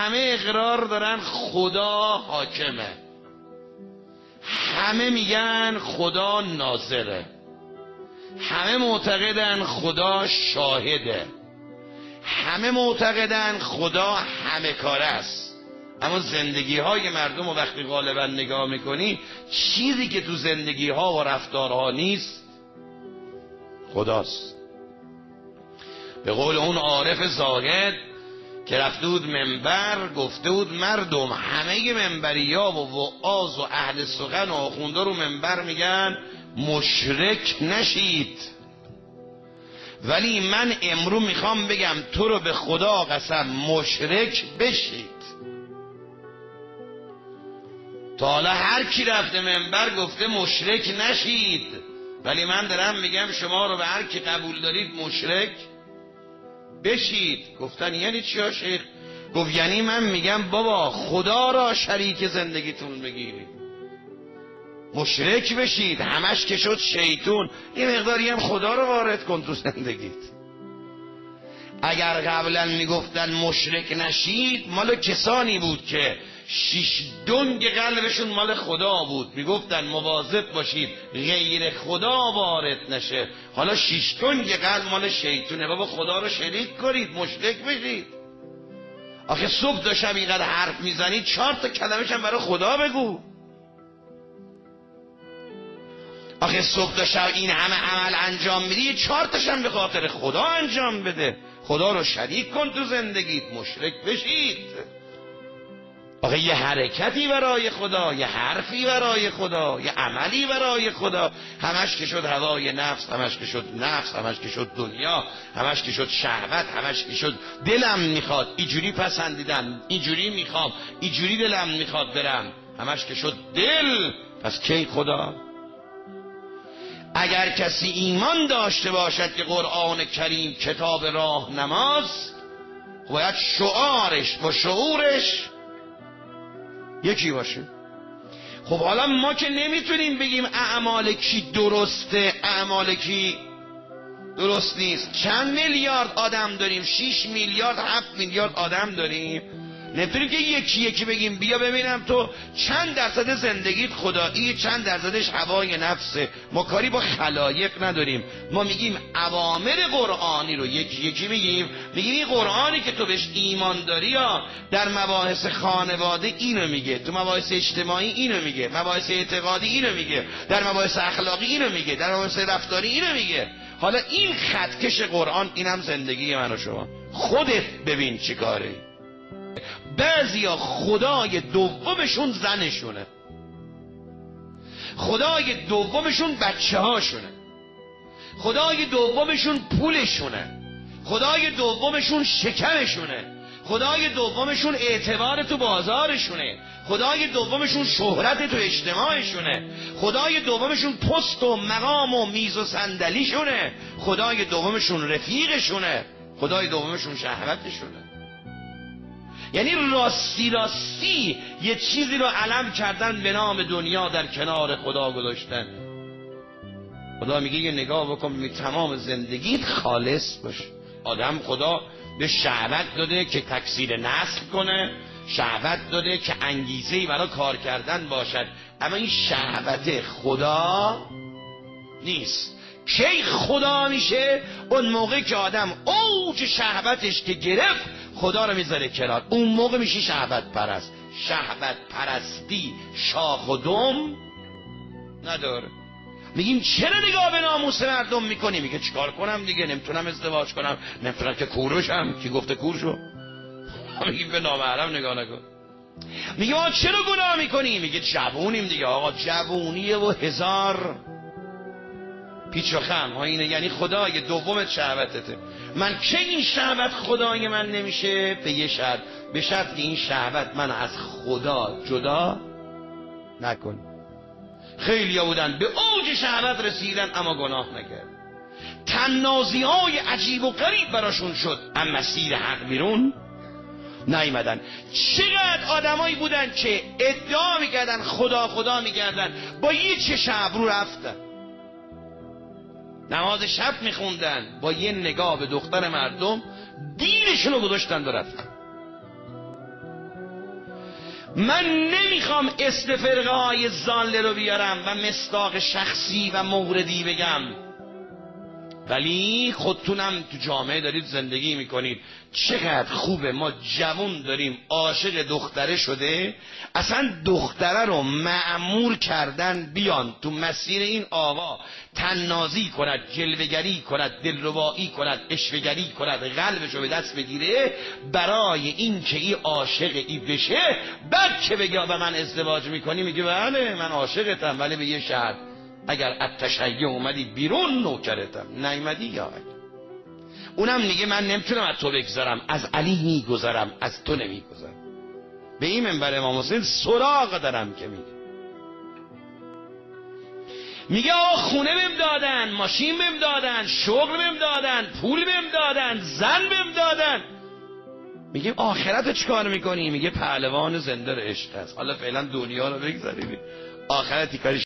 همه اقرار دارن خدا حاکمه، همه میگن خدا ناظره، همه معتقدن خدا شاهده، همه معتقدن خدا همه کاره است. اما زندگی های مردم رو وقتی غالبا نگاه میکنی، چیزی که تو زندگی ها و رفتارها نیست خداست. به قول اون عارف زاهد که رفته بود منبر، گفته بود مردم همه منبریا و وعاظ و اهل سخن و آخوندا رو منبر میگن مشرک نشید، ولی من امرو میخوام بگم تو رو به خدا قسم مشرک بشید. تا حالا هر کی رفته منبر گفته مشرک نشید، ولی من دارم میگم شما رو به هر کی قبول دارید مشرک بشید. گفتن یعنی چی ها شیخ؟ گفت یعنی من میگم بابا خدا را شریک زندگیتون بگیرید، مشرک بشید، همش که شد شیطون، یه مقداری هم خدا رو وارد کن تو زندگیت. اگر قبلا میگفتن مشرک نشید، مال کسانی بود که 6 دنگ قلبشون مال خدا بود، میگفتن مواظب باشید غیر خدا وارد نشه. حالا 6 دنگ قلب مال شیطونه. بابا خدا رو شریک کنید، مشرک بشید. آخه صبح تا شب اینقدر حرف میزنید، 4 تا کلمش هم برای خدا بگو. آخه صبح تا شب این همه عمل انجام میدی، 4 تاش هم به خاطر خدا انجام بده. خدا رو شریک کن تو زندگیت، مشرک بشید. آخه یه حرکتی برای خدا، یه حرفی برای خدا، یه عملی برای خدا، همش که شد هوای نفس، همش که شد نفس، همش که شد دنیا، همش که شد شهوت، همش که شد دلم میخواد اینجوری پسندیدم، اینجوری میخوام، اینجوری دلم میخواد برم، همش که شد دل. پس کی خدا؟ اگر کسی ایمان داشته باشد که قرآن کریم کتاب راهنماست، باید شعارش و شعورش یکی باشه. خب حالا ما که نمیتونیم بگیم اعمال کی درسته اعمال کی درست نیست. چند میلیارد آدم داریم؟ 6 میلیارد 7 میلیارد آدم داریم. نمیتونیم که یکی یکی بگیم بیا ببینم تو چند درصد زندگیت خدایی، چند درصدش هوای نفسه. ما کاری با خلایق نداریم. ما میگیم اوامر قرآنی رو یکی یکی میگیم این قرآنی که تو بهش ایمان داری یا در مباحث خانواده اینو میگه، تو مباحث اجتماعی اینو میگه، مباحث اعتقادی اینو میگه، در مباحث اخلاقی اینو میگه، در مباحث رفتاری اینو میگه. حالا این خطکش قرآن اینم زندگی من و شما. خودت ببین چی کاری. بعضیا خدای دومشون زنشونه، خدای دومشون بچه هاشونه، خدای دومشون پولشونه، خدای دومشون شکمشونه، خدای دومشون اعتبار تو بازارشونه، خدای دومشون شهرت تو اجتماعشونه، خدای دومشون پست و مقام و میز و صندلیشونه، خدای دومشون رفیقشونه، خدای دومشون شهوتشونه. یعنی راستی راستی یه چیزی رو علم کردن به نام دنیا در کنار خدا گذاشتن. خدا میگه یه نگاه بکن تمام زندگیت خالص باشه. آدم خدا به شهوت داده که تکثیر نسل کنه، شهوت داده که انگیزه‌ای برای کار کردن باشد، اما این شهوت خدا نیست. کی خدا میشه؟ اون موقع که آدم اوج شهوتش که گرفت خدا رو میذاره کنار، اون موقع میشه شهوت پرست. شهوت پرستی شاخ و دم نداره. میگیم چرا نگاه به ناموس مردم میکنی؟ میگه چیکار کنم دیگه، نمیتونم ازدواج کنم، نمیتونم که کور بشم. کی گفته کور شو؟ میگیم به نامحرم نگاه نکن. میگه آقا چرا گناه میکنی؟ میگه جوونیم دیگه. آقا جوونیه و هزار پیچ و خم ها اینه، یعنی خدای دومت شهوتته. من که این شهوت خدای من نمیشه؟ به یه شرط، به شرط که این شهوت من از خدا جدا نکن. خیلی ها بودن به اوج شهوت رسیدن اما گناه نکرد، تنازی های عجیب و غریب براشون شد اما مسیر حق بیرون نیامدن. چقدر آدمایی بودن که ادعا میکردن خدا خدا میکردن، با یه چشم ابرو رفتن نماز شب میخوندن، با یه نگاه به دختر مردم دینشون رو گذاشتن و رفتن. من نمیخوام اسم فرقه های ضاله رو بیارم و مصداق شخصی و موردی بگم، ولی خودتونم تو جامعه دارید زندگی میکنید. چقدر خوبه ما جوان داریم عاشق دختره شده، اصلا دختره رو مأمور کردن بیان تو مسیر این آقا تنازی کند، جلوگری کند، دلربایی کند، اشوهگری کند، قلبش رو به دست بگیره برای این که این عاشق ای بشه. بعد که بگه به من ازدواج میکنی میگه بله من عاشقتم، ولی به یه شرط، اگر التشیع اومدی بیرون نوکرتم، نیومدی یا اونم میگه من نمیتونم از تو بگذارم، از علی میگذارم، از تو نمیگذارم. به این منبر امام حسین سراغ دارم که میگه آقا خونه بهم دادن، ماشین بهم دادن، شغل بهم دادن، پول بهم دادن، زن بهم دادن. میگه آخرت چیکار میکنی؟ میگه پهلوان زنده عشق است. حالا فعلا دنیا رو بگذارید، آخرتی کاری